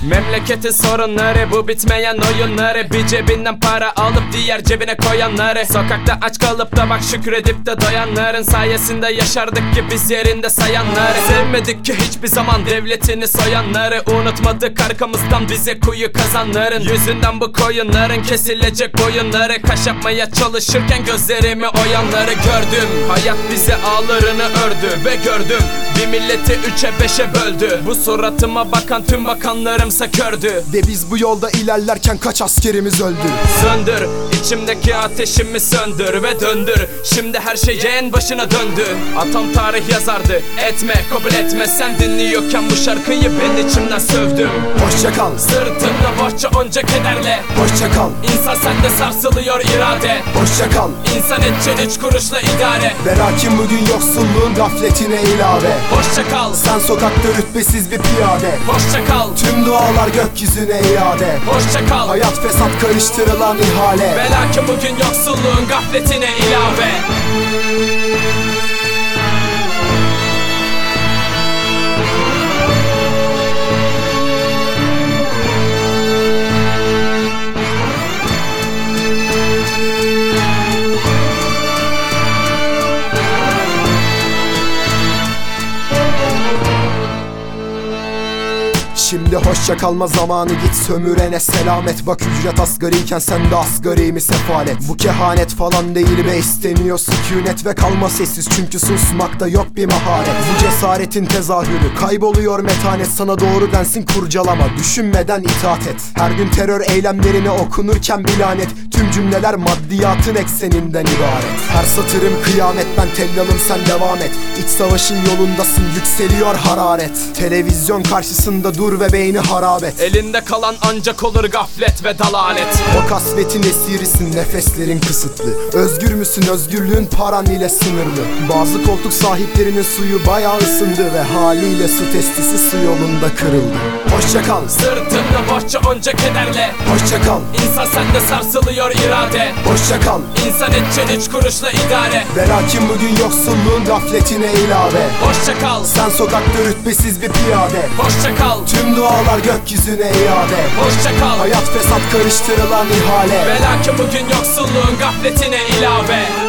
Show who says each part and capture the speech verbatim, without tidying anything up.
Speaker 1: Memleketin sorunları, bu bitmeyen oyunları, bir cebinden para alıp diğer cebine koyanları, sokakta aç kalıp da bak şükredip de doyanların sayesinde yaşardık ki biz yerinde sayanları. Sevmedik ki hiçbir zaman devletini soyanları, unutmadık arkamızdan bize kuyu kazanların. Yüzünden bu koyunların kesilecek boyunları, kaş yapmaya çalışırken gözlerimi oyanları gördüm. Hayat bize ağlarını ördü ve gördüm bir milleti üçe beşe böldü. Bu suratıma bakan tüm bakanlarımsa kördü.
Speaker 2: Ve biz bu yolda ilerlerken kaç askerimiz öldü.
Speaker 1: Söndür içimdeki ateşimi, söndür ve döndür. Şimdi her şey en başına döndü. Atam tarih yazardı, etme kabul etme. Sen dinliyorken bu şarkıyı ben içimden sövdüm.
Speaker 2: Hoşça kal.
Speaker 1: Sırtımda bohça onca kederle.
Speaker 2: Hoşça kal.
Speaker 1: İnsan sende sarsılıyor irade.
Speaker 2: Hoşça kal.
Speaker 1: İnsan edeceksin üç kuruşla idare.
Speaker 2: Ve lakin bugün yoksulluğun gafletine ilave.
Speaker 1: Hoşça kal.
Speaker 2: Sen sokakta rütbesiz bir piyade.
Speaker 1: Hoşça kal.
Speaker 2: Tüm dualar gökyüzüne iade.
Speaker 1: Hoşça kal.
Speaker 2: Hayat fesat karıştırılan ihale.
Speaker 1: Ve lakin bugün yoksulluğun gafletine ilave.
Speaker 2: Şimdi hoşça kalma zamanı, git sömürene selamet. Bak ücret asgariyken sen de asgari mi sefalet. Bu kehanet falan değil be, isteniyor sükunet ve kalma sessiz, çünkü susmakta yok bir maharet. Bu cesaretin tezahürü, kayboluyor metanet. Sana doğru densin kurcalama, düşünmeden itaat et. Her gün terör eylemlerine okunurken bir lanet. Tüm cümleler maddiyatın ekseninden ibaret. Her satırım kıyamet, ben tellalım sen devam et. İç savaşın yolundasın, yükseliyor hararet. Televizyon karşısında dur ve beyni harap et.
Speaker 1: Elinde kalan ancak olur gaflet ve dalalet.
Speaker 2: O kasvetin esirisin, nefeslerin kısıtlı. Özgür müsün, özgürlüğün paran ile sınırlı. Bazı koltuk sahiplerinin suyu bayağı ısındı ve haliyle su testisi su yolunda kırıldı. Hoşça kal.
Speaker 1: Sırtımda bohça onca kederle.
Speaker 2: Hoşça kal.
Speaker 1: İnsan sende sarsılıyor irade.
Speaker 2: Hoşça kal.
Speaker 1: İnsan edeceksin üç kuruşla idare.
Speaker 2: Ve lakin bugün yoksulluğun gafletine ilave.
Speaker 1: Hoşça kal.
Speaker 2: Sen sokakta rütbesiz bir piyade.
Speaker 1: Hoşça kal.
Speaker 2: Tüm dualar gökyüzüne iade.
Speaker 1: Hoşça kal.
Speaker 2: Hayat fesat karıştırılan ihale.
Speaker 1: Ve lakin bugün yoksulluğun gafletine ilave.